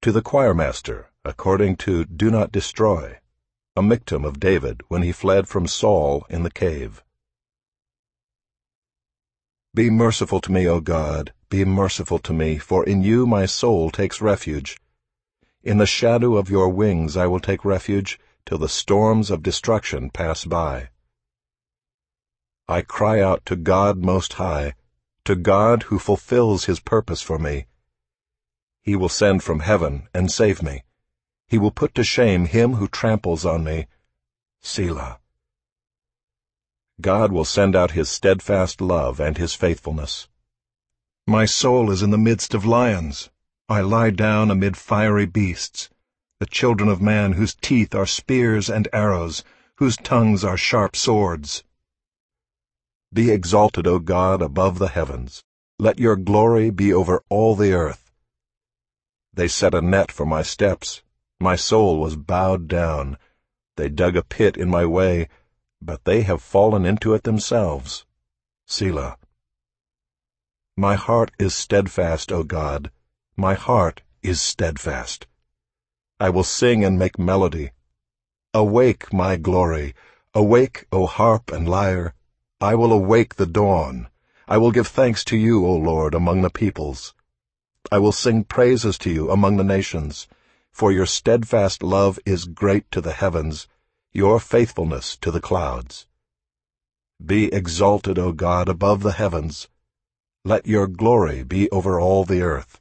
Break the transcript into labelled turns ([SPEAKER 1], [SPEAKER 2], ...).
[SPEAKER 1] To the choirmaster, according to Do Not Destroy, a Michtam of David when he fled from Saul in the cave. Be merciful to me, O God, be merciful to me, for in you my soul takes refuge. In the shadow of your wings I will take refuge, till the storms of destruction pass by. I cry out to God Most High, to God who fulfills his purpose for me. He will send from heaven and save me. He will put to shame him who tramples on me. Selah. God will send out his steadfast love and his faithfulness. My soul is in the midst of lions. I lie down amid fiery beasts, the children of man whose teeth are spears and arrows, whose tongues are sharp swords. Be exalted, O God, above the heavens. Let your glory be over all the earth. They set a net for my steps. My soul was bowed down. They dug a pit in my way, but they have fallen into it themselves. Selah. My heart is steadfast, O God. My heart is steadfast. I will sing and make melody. Awake, my glory. Awake, O harp and lyre. I will awake the dawn. I will give thanks to you, O Lord, among the peoples. I will sing praises to you among the nations, for your steadfast love is great to the heavens, your faithfulness to the clouds. Be exalted, O God, above the heavens. Let your glory be over all the earth.